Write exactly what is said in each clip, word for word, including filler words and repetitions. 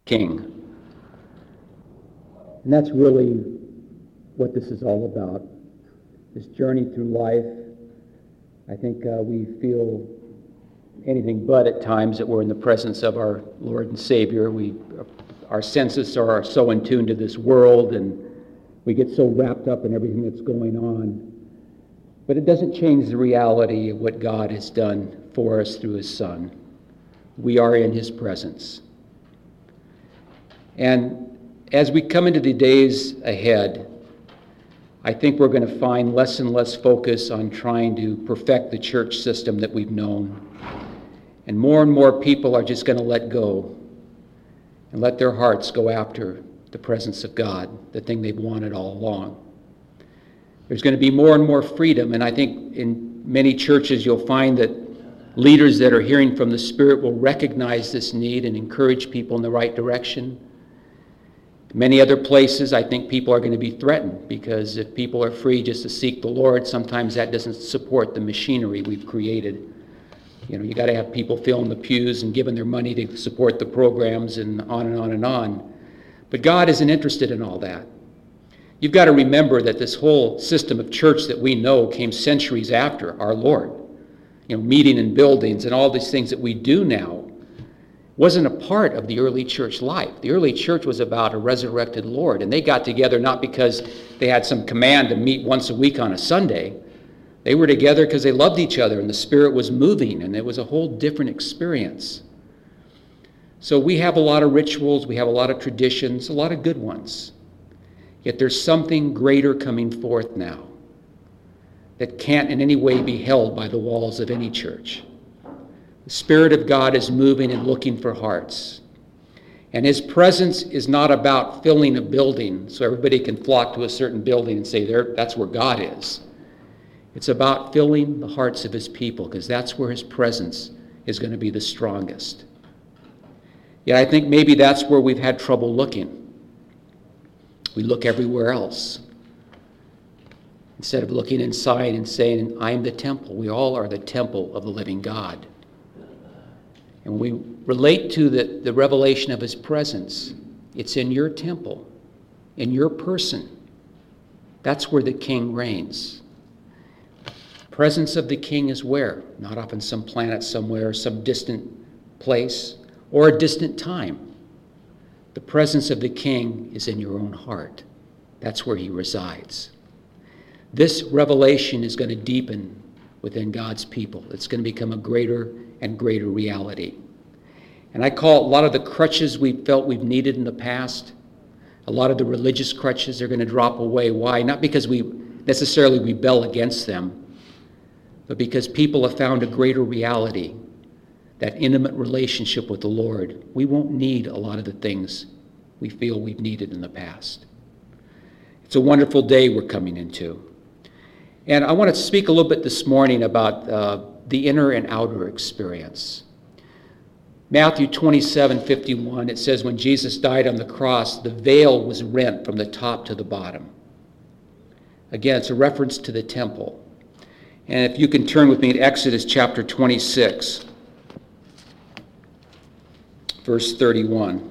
King. And that's really what this is all about. This journey through life. I think uh, we feel anything but at times that we're in the presence of our Lord and Savior. We, our senses are so in tune to this world, and we get so wrapped up in everything that's going on. But it doesn't change the reality of what God has done for us through His Son. We are in His presence. And as we come into the days ahead, I think we're going to find less and less focus on trying to perfect the church system that we've known. And more and more people are just going to let go and let their hearts go after the presence of God, the thing they've wanted all along. There's going to be more and more freedom, and I think in many churches you'll find that leaders that are hearing from the Spirit will recognize this need and encourage people in the right direction. Many other places, I think people are going to be threatened, because if people are free just to seek the Lord, sometimes that doesn't support the machinery we've created. You know, you got to have people filling the pews and giving their money to support the programs and on and on and on. But God isn't interested in all that. You've got to remember that this whole system of church that we know came centuries after our Lord. You know, meeting in buildings and all these things that we do now wasn't a part of the early church life. The early church was about a resurrected Lord, and they got together not because they had some command to meet once a week on a Sunday. They were together because they loved each other, and the Spirit was moving, and it was a whole different experience. So we have a lot of rituals, we have a lot of traditions, a lot of good ones. Yet there's something greater coming forth now that can't in any way be held by the walls of any church. The Spirit of God is moving and looking for hearts. And His presence is not about filling a building so everybody can flock to a certain building and say, there, that's where God is. It's about filling the hearts of His people, because that's where His presence is going to be the strongest. Yet I think maybe that's where we've had trouble looking. We look everywhere else, instead of looking inside and saying, I am the temple. We all are the temple of the living God. And when we relate to the, the revelation of His presence, it's in your temple, in your person. That's where the King reigns. The presence of the King is where? Not off on some planet somewhere, some distant place, or a distant time. The presence of the King is in your own heart. That's where He resides. This revelation is going to deepen within God's people. It's going to become a greater and greater reality. And I call a lot of the crutches we felt we've needed in the past, a lot of the religious crutches are going to drop away. Why? Not because we necessarily rebel against them, but because people have found a greater reality, that intimate relationship with the Lord. We won't need a lot of the things we feel we've needed in the past. It's a wonderful day we're coming into. And I want to speak a little bit this morning about uh, the inner and outer experience. Matthew twenty-seven fifty-one, it says, when Jesus died on the cross, the veil was rent from the top to the bottom. Again, it's a reference to the temple. And if you can turn with me to Exodus chapter twenty-six. Verse thirty-one.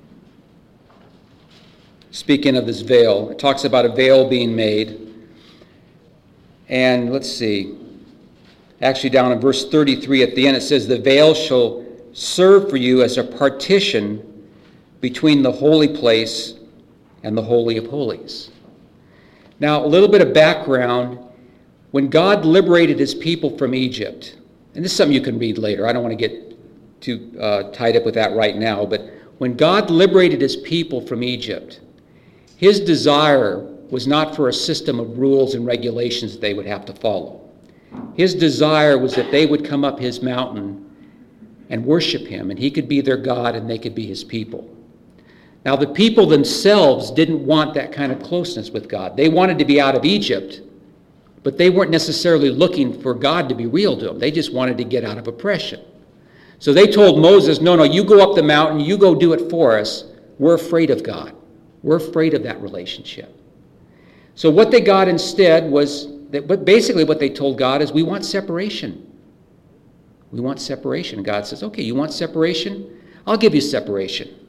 Speaking of this veil, it talks about a veil being made. And let's see. Actually, down in verse thirty-three at the end, it says, the veil shall serve for you as a partition between the holy place and the Holy of Holies. Now, a little bit of background. When God liberated His people from Egypt, and this is something you can read later. I don't want to get too uh, tied up with that right now, but when God liberated His people from Egypt, His desire was not for a system of rules and regulations that they would have to follow. His desire was that they would come up His mountain and worship Him, and He could be their God and they could be His people. Now, the people themselves didn't want that kind of closeness with God. They wanted to be out of Egypt, but they weren't necessarily looking for God to be real to them. They just wanted to get out of oppression. So they told Moses, no, no, you go up the mountain, you go do it for us. We're afraid of God. We're afraid of that relationship. So what they got instead was, that, but basically what they told God is, we want separation. We want separation. God says, okay, you want separation? I'll give you separation.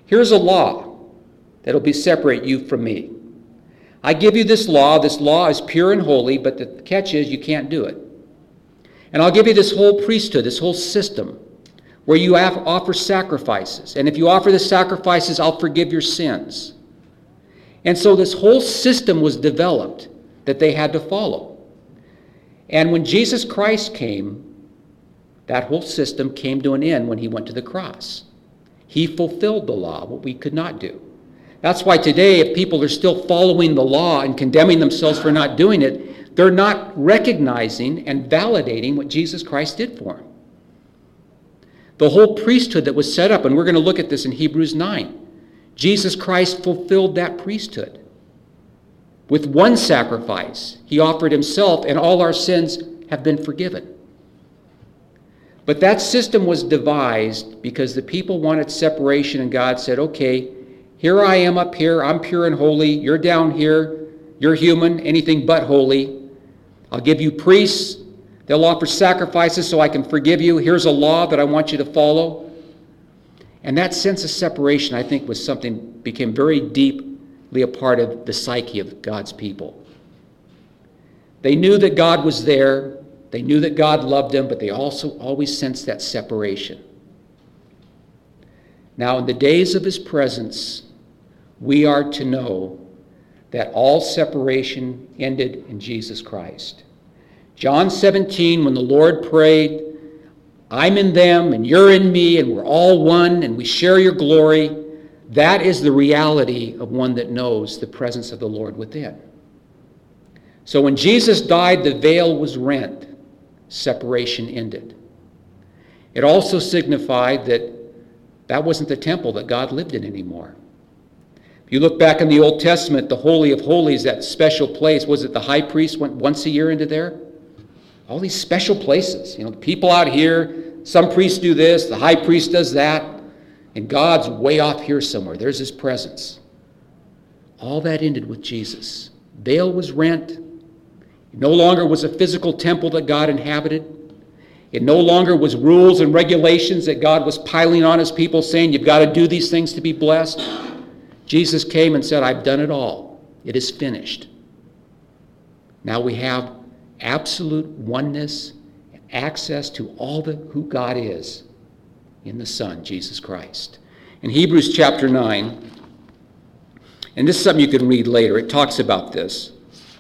Here's a law that'll be separate you from me. I give you this law. This law is pure and holy, but the catch is you can't do it. And I'll give you this whole priesthood, this whole system, where you have, offer sacrifices. And if you offer the sacrifices, I'll forgive your sins. And so this whole system was developed that they had to follow. And when Jesus Christ came, that whole system came to an end when he went to the cross. He fulfilled the law, what we could not do. That's why today, if people are still following the law and condemning themselves for not doing it, they're not recognizing and validating what Jesus Christ did for them. The whole priesthood that was set up, and we're going to look at this in Hebrews nine, Jesus Christ fulfilled that priesthood. With one sacrifice, he offered himself, and all our sins have been forgiven. But that system was devised because the people wanted separation, and God said, okay, here I am up here, I'm pure and holy, you're down here, you're human, anything but holy. I'll give you priests, they'll offer sacrifices so I can forgive you. Here's a law that I want you to follow. And that sense of separation, I think, was something became very deeply a part of the psyche of God's people. They knew that God was there, they knew that God loved them, but they also always sensed that separation. Now, in the days of his presence, we are to know that all separation ended in Jesus Christ. John seventeen, when the Lord prayed, I'm in them and you're in me and we're all one and we share your glory, that is the reality of one that knows the presence of the Lord within. So when Jesus died, the veil was rent. Separation ended. It also signified that that wasn't the temple that God lived in anymore. If you look back in the Old Testament, the Holy of Holies, that special place, was it the high priest went once a year into there? All these special places. You know, the people out here, some priests do this, the high priest does that, and God's way off here somewhere. There's his presence. All that ended with Jesus. Veil was rent. It no longer was a physical temple that God inhabited. It no longer was rules and regulations that God was piling on his people, saying, you've got to do these things to be blessed. Jesus came and said, I've done it all. It is finished. Now we have absolute oneness and access to all the, who God is in the Son, Jesus Christ. In Hebrews chapter nine, and this is something you can read later, it talks about this.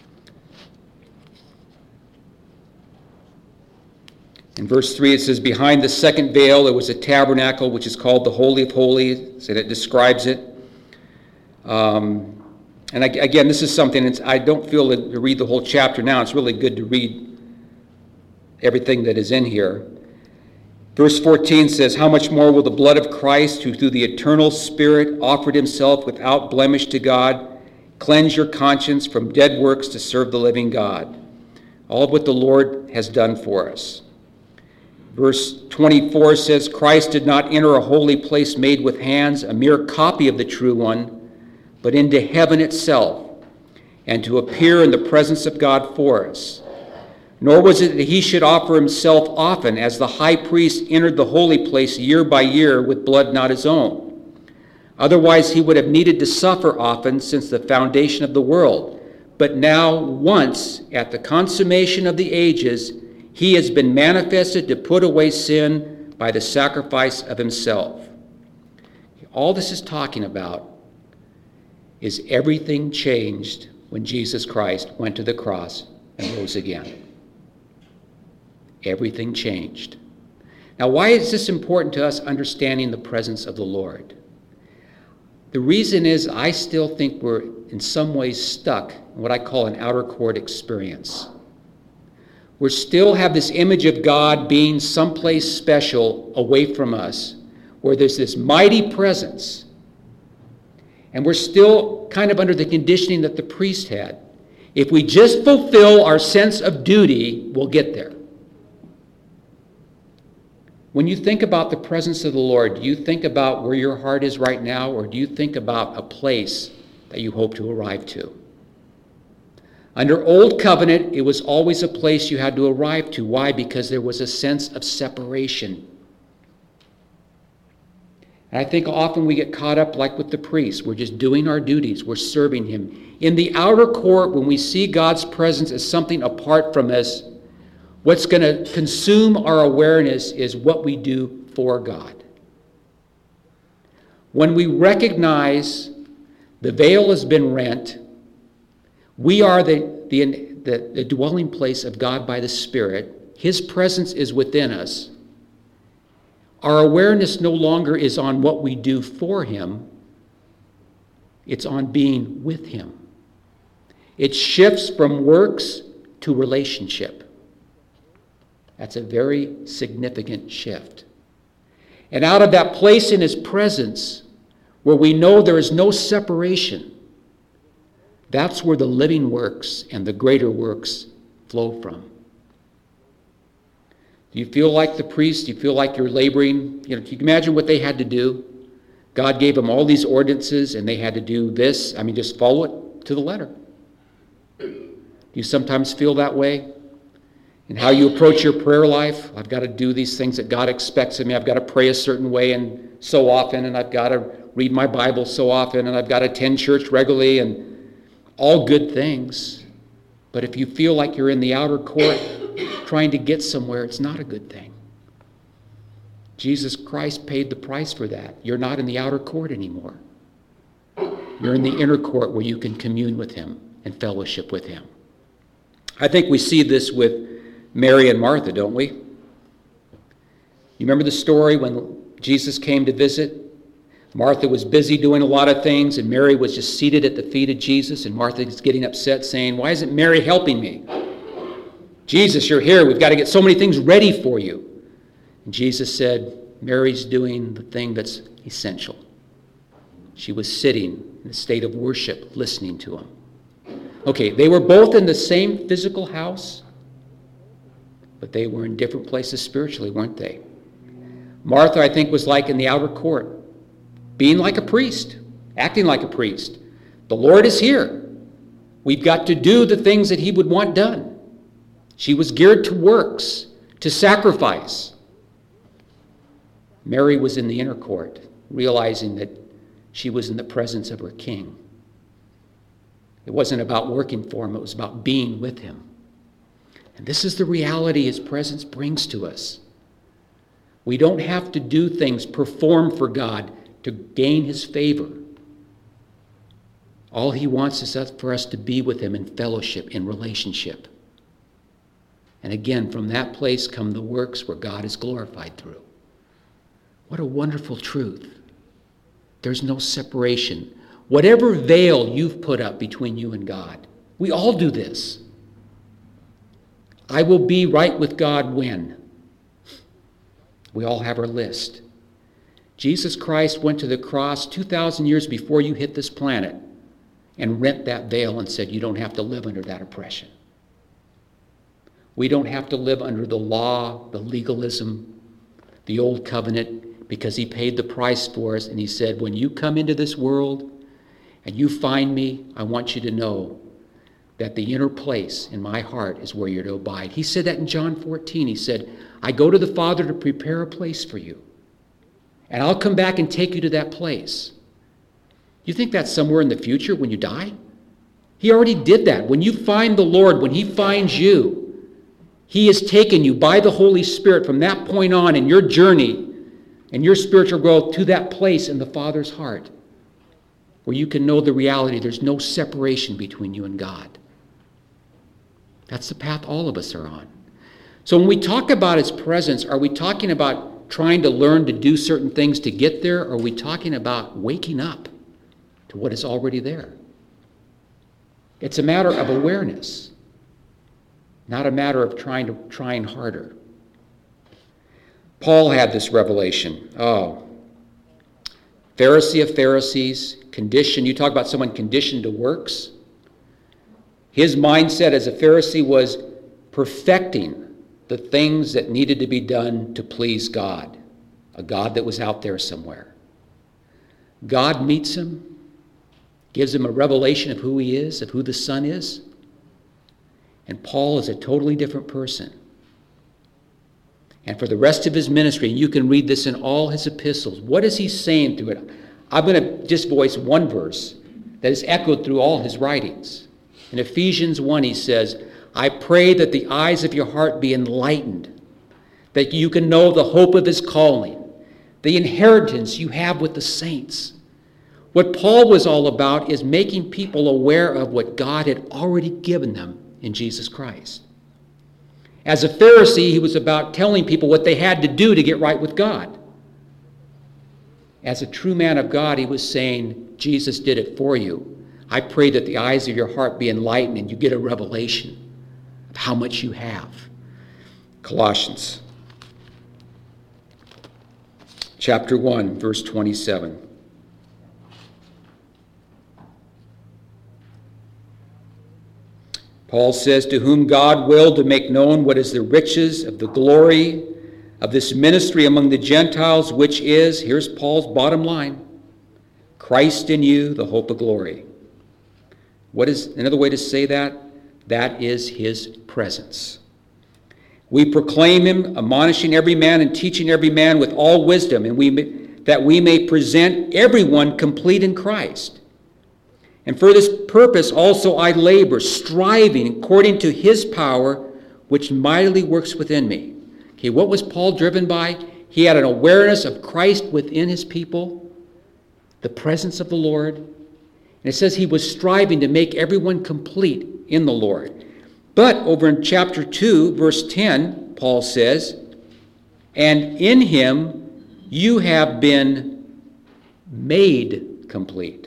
In verse three, it says, behind the second veil there was a tabernacle, which is called the Holy of Holies, and it describes it. Um, and I, again, this is something, it's, I don't feel that to read the whole chapter now. It's really good to read everything that is in here. Verse fourteen says, how much more will the blood of Christ, who through the eternal Spirit offered himself without blemish to God, cleanse your conscience from dead works to serve the living God? All of what the Lord has done for us. Verse twenty-four says, Christ did not enter a holy place made with hands, a mere copy of the true one, but into heaven itself, and to appear in the presence of God for us. Nor was it that he should offer himself often, as the high priest entered the holy place year by year with blood not his own. Otherwise he would have needed to suffer often since the foundation of the world. But now, once, at the consummation of the ages, he has been manifested to put away sin by the sacrifice of himself. All this is talking about is everything changed when Jesus Christ went to the cross and rose again. Everything changed. Now, why is this important to us, understanding the presence of the Lord? The reason is I still think we're in some ways stuck in what I call an outer court experience. We still have this image of God being someplace special away from us, where there's this mighty presence. And we're still kind of under the conditioning that the priest had. If we just fulfill our sense of duty, we'll get there. When you think about the presence of the Lord, do you think about where your heart is right now, or do you think about a place that you hope to arrive to? Under Old Covenant, it was always a place you had to arrive to. Why? Because there was a sense of separation. And I think often we get caught up like with the priests. We're just doing our duties. We're serving him. In the outer court, when we see God's presence as something apart from us, what's going to consume our awareness is what we do for God. When we recognize the veil has been rent, we are the, the, the, the dwelling place of God by the Spirit. His presence is within us. Our awareness no longer is on what we do for him. It's on being with him. It shifts from works to relationship. That's a very significant shift. And out of that place in his presence, where we know there is no separation, that's where the living works and the greater works flow from. Do you feel like the priest? Do you feel like you're laboring? You know, can you imagine what they had to do? God gave them all these ordinances and they had to do this. I mean, just follow it to the letter. Do you sometimes feel that way? And how you approach your prayer life? I've got to do these things that God expects of me. I've got to pray a certain way and so often, and I've got to read my Bible so often, and I've got to attend church regularly, and all good things. But if you feel like you're in the outer court trying to get somewhere, it's not a good thing. Jesus Christ paid the price for that. You're not in the outer court anymore. You're in the inner court where you can commune with him and fellowship with him. I think we see this with Mary and Martha, don't we? You remember the story when Jesus came to visit? Martha was busy doing a lot of things, and Mary was just seated at the feet of Jesus, and Martha is getting upset, saying, "Why isn't Mary helping me? Jesus, you're here. We've got to get so many things ready for you." And Jesus said, Mary's doing the thing that's essential. She was sitting in a state of worship, listening to him. Okay, they were both in the same physical house, but they were in different places spiritually, weren't they? Martha, I think, was like in the outer court, being like a priest, acting like a priest. The Lord is here. We've got to do the things that he would want done. She was geared to works, to sacrifice. Mary was in the inner court, realizing that she was in the presence of her King. It wasn't about working for him, it was about being with him. And this is the reality his presence brings to us. We don't have to do things, perform for God to gain his favor. All he wants is for us to be with him in fellowship, in relationship. And again, from that place come the works where God is glorified through. What a wonderful truth. There's no separation. Whatever veil you've put up between you and God, we all do this. I will be right with God when? We all have our list. Jesus Christ went to the cross two thousand years before you hit this planet and rent that veil and said, you don't have to live under that oppression. We don't have to live under the law, the legalism, the old covenant, because he paid the price for us. And he said, when you come into this world and you find me, I want you to know that the inner place in my heart is where you're to abide. He said that in John fourteen. He said, I go to the Father to prepare a place for you. And I'll come back and take you to that place. You think that's somewhere in the future when you die? He already did that. When you find the Lord, when he finds you, he has taken you by the Holy Spirit from that point on in your journey and your spiritual growth to that place in the Father's heart where you can know the reality. There's no separation between you and God. That's the path all of us are on. So when we talk about his presence, are we talking about trying to learn to do certain things to get there, or are we talking about waking up to what is already there? It's a matter of awareness, not a matter of trying to trying harder. Paul had this revelation. Oh, Pharisee of Pharisees, conditioned. You talk about someone conditioned to works. His mindset as a Pharisee was perfecting the things that needed to be done to please God, a God that was out there somewhere. God meets him, gives him a revelation of who he is, of who the Son is, and Paul is a totally different person. and for the rest of his ministry. And you can read this in all his epistles. What is he saying through it? I'm going to just voice one verse that is echoed through all his writings. In Ephesians one, he says, I pray that the eyes of your heart be enlightened, that you can know the hope of his calling, the inheritance you have with the saints. What Paul was all about is making people aware of what God had already given them in Jesus Christ. As a Pharisee, he was about telling people what they had to do to get right with God. As a true man of God, he was saying, Jesus did it for you. I pray that the eyes of your heart be enlightened and you get a revelation of how much you have. Colossians chapter one, verse twenty-seven. Paul says, to whom God willed to make known what is the riches of the glory of this ministry among the Gentiles, which is, here's Paul's bottom line, Christ in you, the hope of glory. What is another way to say that? That is his presence. We proclaim him, admonishing every man and teaching every man with all wisdom, and we may, that we may present everyone complete in Christ. And for this purpose also I labor, striving according to his power, which mightily works within me. Okay, what was Paul driven by? He had an awareness of Christ within his people, the presence of the Lord. And it says he was striving to make everyone complete in the Lord. But over in chapter two, verse ten, Paul says, and in him you have been made complete.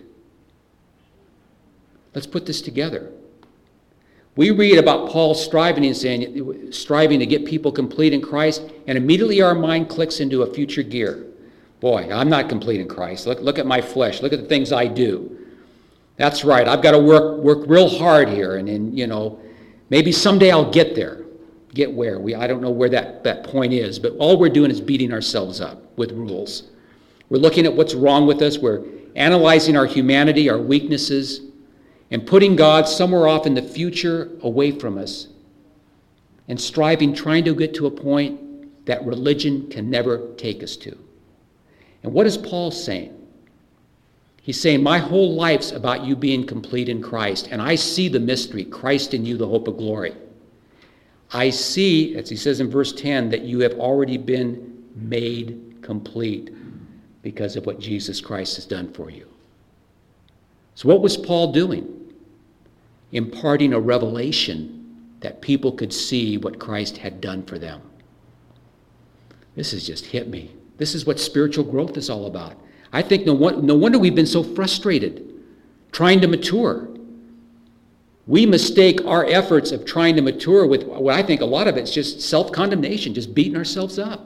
Let's put this together. We read about Paul striving and saying, striving to get people complete in Christ, and immediately our mind clicks into a future gear. Boy, I'm not complete in Christ. Look, look at my flesh. Look at the things I do. That's right. I've got to work work real hard here, and then, you know, maybe someday I'll get there. Get where? We I don't know where that, that point is, but all we're doing is beating ourselves up with rules. We're looking at what's wrong with us. We're analyzing our humanity, our weaknesses, and putting God somewhere off in the future away from us, and striving, trying to get to a point that religion can never take us to. And what is Paul saying? He's saying, my whole life's about you being complete in Christ, and I see the mystery, Christ in you, the hope of glory. I see, as he says in verse ten, that you have already been made complete because of what Jesus Christ has done for you. So what was Paul doing? Imparting a revelation that people could see what Christ had done for them. This has just hit me. This is what spiritual growth is all about. I think no, one, no wonder we've been so frustrated trying to mature. We mistake our efforts of trying to mature with what I think a lot of it's just self-condemnation, just beating ourselves up.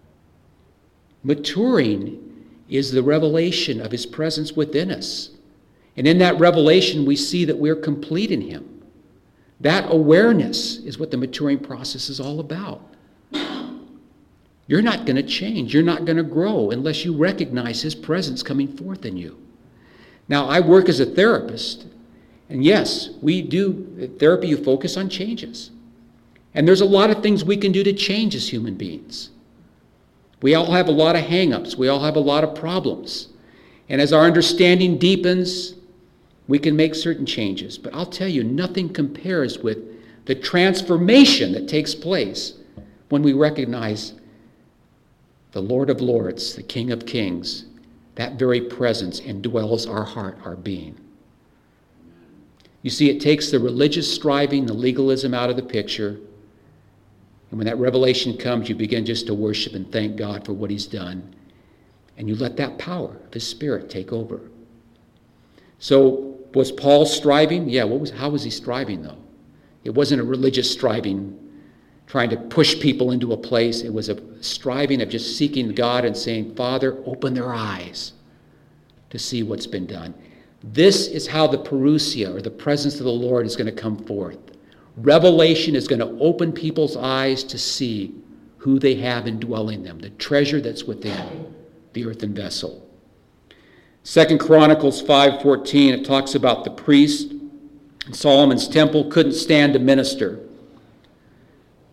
Maturing is the revelation of his presence within us. And in that revelation, we see that we're complete in him. That awareness is what the maturing process is all about. You're not going to change. You're not going to grow unless you recognize his presence coming forth in you. Now, I work as a therapist, and yes, we do therapy. You focus on changes. And there's a lot of things we can do to change as human beings. We all have a lot of hang-ups. We all have a lot of problems. And as our understanding deepens, we can make certain changes. But I'll tell you, nothing compares with the transformation that takes place when we recognize the Lord of Lords, the King of Kings. That very presence indwells our heart, our being. You see, it takes the religious striving, the legalism out of the picture. And when that revelation comes, you begin just to worship and thank God for what he's done. And you let that power of his Spirit take over. So, was Paul striving? Yeah, what was, how was he striving, though? It wasn't a religious striving, trying to push people into a place. It was a striving of just seeking God and saying, Father, open their eyes to see what's been done. This is how the parousia, or the presence of the Lord, is going to come forth. Revelation is going to open people's eyes to see who they have indwelling them, the treasure that's within the earthen vessel. Second Chronicles five fourteen, it talks about the priest in Solomon's temple couldn't stand to minister.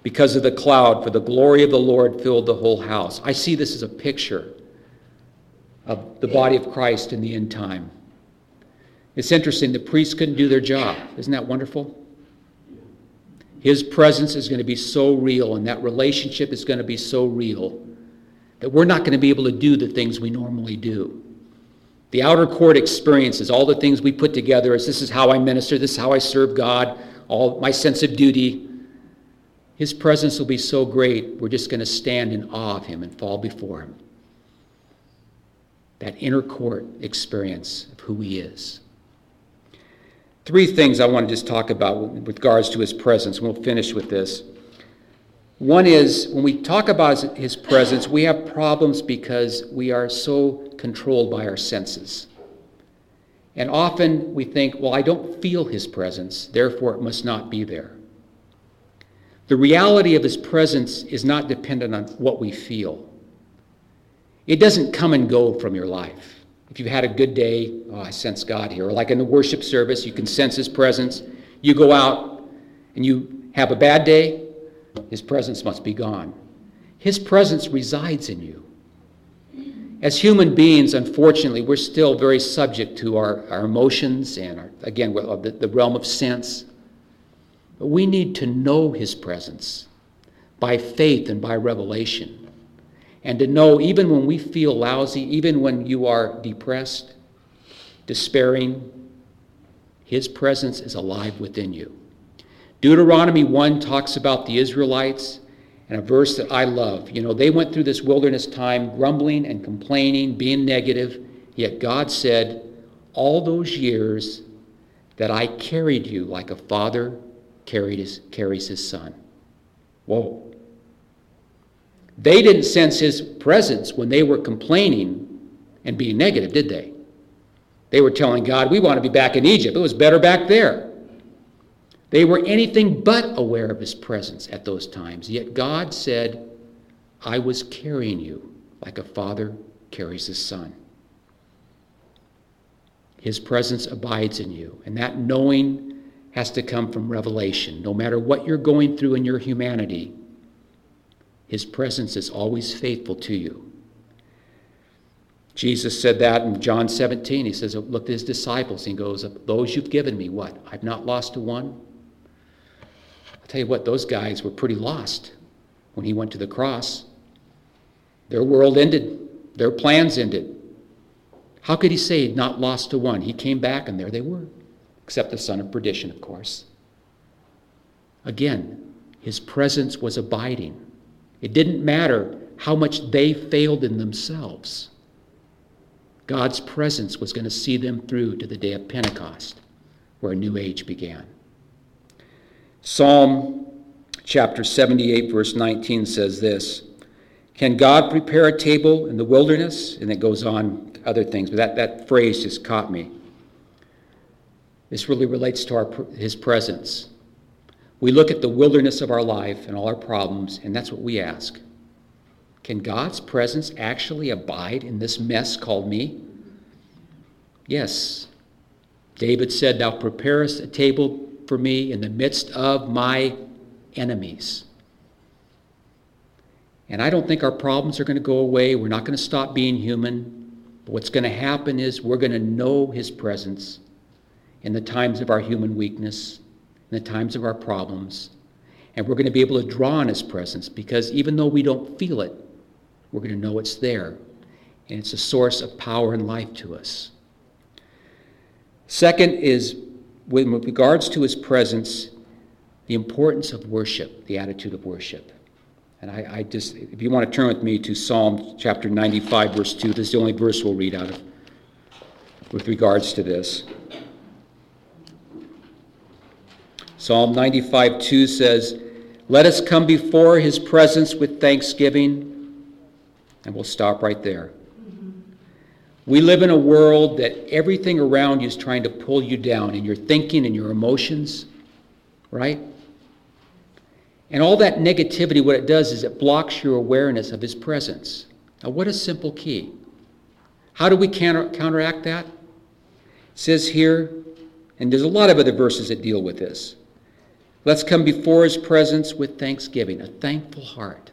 because of the cloud, for the glory of the Lord filled the whole house. I see this as a picture of the body of Christ in the end time. It's interesting, the priests couldn't do their job. Isn't that wonderful? His presence is going to be so real, and that relationship is going to be so real that we're not going to be able to do the things we normally do. The outer court experiences, all the things we put together as this is how I minister, this is how I serve God, all my sense of duty. His presence will be so great, we're just going to stand in awe of him and fall before him. That inner court experience of who he is. Three things I want to just talk about with regards to his presence, and we'll finish with this. One is, when we talk about his presence, we have problems because we are so controlled by our senses. And often we think, well, I don't feel his presence, therefore it must not be there. The reality of his presence is not dependent on what we feel. It doesn't come and go from your life. If you've had a good day, oh, I sense God here. Or like in the worship service, you can sense his presence. You go out and you have a bad day, his presence must be gone. His presence resides in you. As human beings, unfortunately, we're still very subject to our, our emotions and, our, again, the, the realm of sense. But we need to know his presence by faith and by revelation. And to know even when we feel lousy, even when you are depressed, despairing, his presence is alive within you. Deuteronomy one talks about the Israelites, and a verse that I love. You know, they went through this wilderness time grumbling and complaining, being negative, yet God said, all those years that I carried you like a father carried his, carries his son. Whoa. They didn't sense his presence when they were complaining and being negative, did they? They were telling God, we want to be back in Egypt. It was better back there. They were anything but aware of his presence at those times. Yet God said, I was carrying you like a father carries his son. His presence abides in you. And that knowing has to come from revelation. No matter what you're going through in your humanity, his presence is always faithful to you. Jesus said that in John seventeen. He says, look at his disciples. He goes, those you've given me, what? I've not lost a one? I'll tell you what, those guys were pretty lost when he went to the cross. Their world ended. Their plans ended. How could he say not lost to one? He came back and there they were, except the son of perdition, of course. Again, his presence was abiding. It didn't matter how much they failed in themselves. God's presence was going to see them through to the day of Pentecost, where a new age began. Psalm chapter seventy-eight, verse nineteen says this, can God prepare a table in the wilderness? And it goes on to other things, but that, that phrase just caught me. This really relates to our, his presence. We look at the wilderness of our life and all our problems, and that's what we ask. Can God's presence actually abide in this mess called me? Yes. David said, thou preparest a table for me in the midst of my enemies. And I don't think our problems are going to go away. We're not going to stop being human. But what's going to happen is we're going to know his presence in the times of our human weakness, in the times of our problems. And we're going to be able to draw on his presence because even though we don't feel it, we're going to know it's there. And it's a source of power and life to us. Second is, with regards to his presence, the importance of worship, the attitude of worship. And I, I just, if you want to turn with me to Psalm chapter ninety-five, verse two, this is the only verse we'll read out of with regards to this. Psalm ninety-five, two says, let us come before his presence with thanksgiving. And we'll stop right there. Mm-hmm. We live in a world that everything around you is trying to pull you down in your thinking and your emotions, right? And all that negativity, what it does is it blocks your awareness of his presence. Now, what a simple key. How do we counter, counteract that? It says here, and there's a lot of other verses that deal with this. Let's come before his presence with thanksgiving, a thankful heart.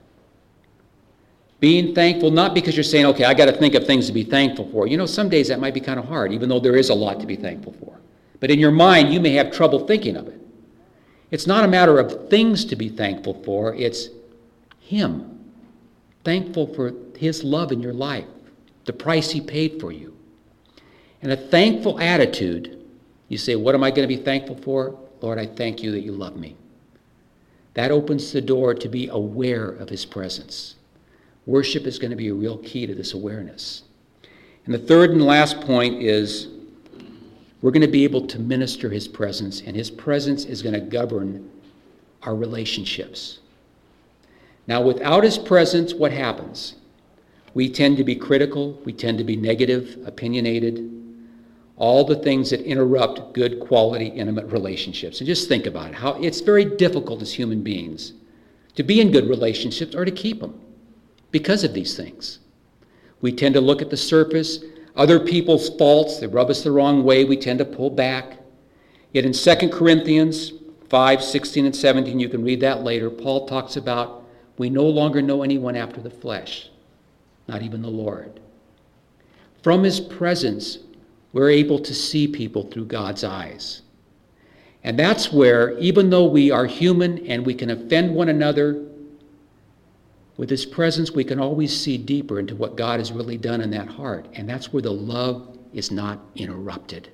Being thankful, not because you're saying, okay, I got to think of things to be thankful for. You know, some days that might be kind of hard, even though there is a lot to be thankful for. But in your mind, you may have trouble thinking of it. It's not a matter of things to be thankful for, it's him. Thankful for his love in your life, the price he paid for you. And a thankful attitude, you say, what am I going to be thankful for? Lord, I thank you that you love me. That opens the door to be aware of his presence. Worship is going to be a real key to this awareness. And the third and last point is we're going to be able to minister his presence, and his presence is going to govern our relationships. Now, without his presence, what happens? We tend to be critical. We tend to be negative, opinionated, all the things that interrupt good, quality, intimate relationships. And just think about it, how it's very difficult as human beings to be in good relationships or to keep them because of these things. We tend to look at the surface, other people's faults, they rub us the wrong way, we tend to pull back. Yet in Second Corinthians five, sixteen and seventeen, you can read that later, Paul talks about we no longer know anyone after the flesh, not even the Lord. From his presence, we're able to see people through God's eyes. And that's where, even though we are human and we can offend one another, with his presence, we can always see deeper into what God has really done in that heart. And that's where the love is not interrupted.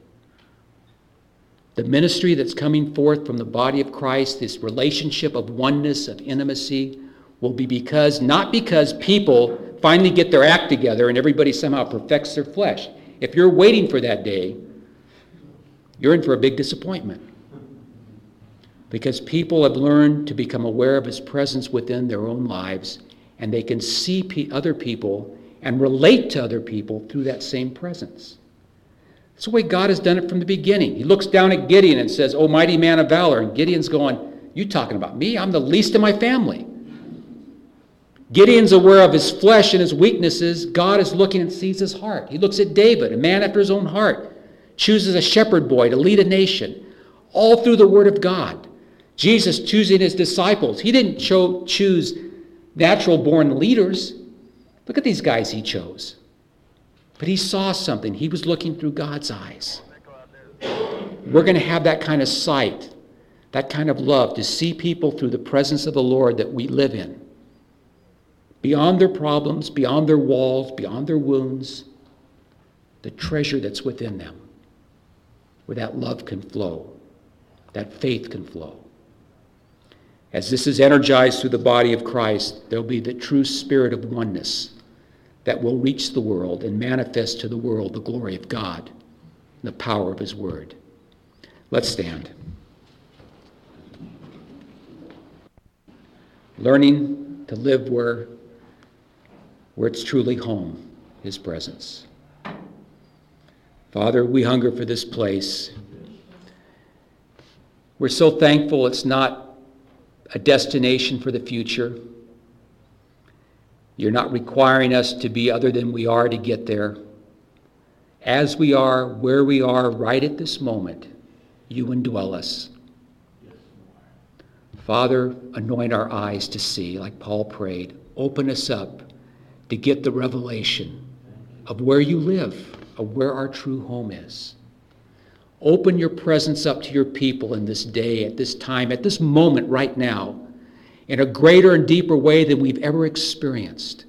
The ministry that's coming forth from the body of Christ, this relationship of oneness, of intimacy, will be because, not because people finally get their act together and everybody somehow perfects their flesh. If you're waiting for that day, you're in for a big disappointment. Because people have learned to become aware of his presence within their own lives, and they can see pe- other people and relate to other people through that same presence. That's the way God has done it from the beginning. He looks down at Gideon and says, "O mighty man of valor," and Gideon's going, "You talking about me? I'm the least of my family." Gideon's aware of his flesh and his weaknesses. God is looking and sees his heart. He looks at David, a man after his own heart, chooses a shepherd boy to lead a nation, all through the word of God. Jesus choosing his disciples. He didn't cho- choose natural-born leaders. Look at these guys he chose. But he saw something. He was looking through God's eyes. We're going to have that kind of sight, that kind of love, to see people through the presence of the Lord that we live in. Beyond their problems, beyond their walls, beyond their wounds, the treasure that's within them, where that love can flow, that faith can flow. As this is energized through the body of Christ, there'll be the true spirit of oneness that will reach the world and manifest to the world the glory of God and the power of his word. Let's stand. Learning to live where, where it's truly home, his presence. Father, we hunger for this place. We're so thankful it's not a destination for the future. You're not requiring us to be other than we are to get there. As we are, where we are, right at this moment, you indwell us. Father, anoint our eyes to see, like Paul prayed. Open us up to get the revelation of where you live, of where our true home is. Open your presence up to your people in this day, at this time, at this moment right now, in a greater and deeper way than we've ever experienced.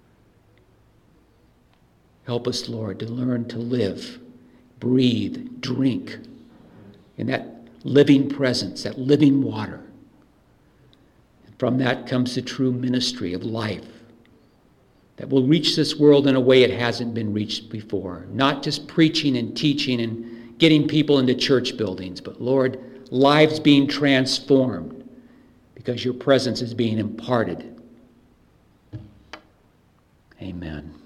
Help us, Lord, to learn to live, breathe, drink in that living presence, that living water. And from that comes the true ministry of life that will reach this world in a way it hasn't been reached before. Not just preaching and teaching and getting people into church buildings, but Lord, lives being transformed because your presence is being imparted. Amen.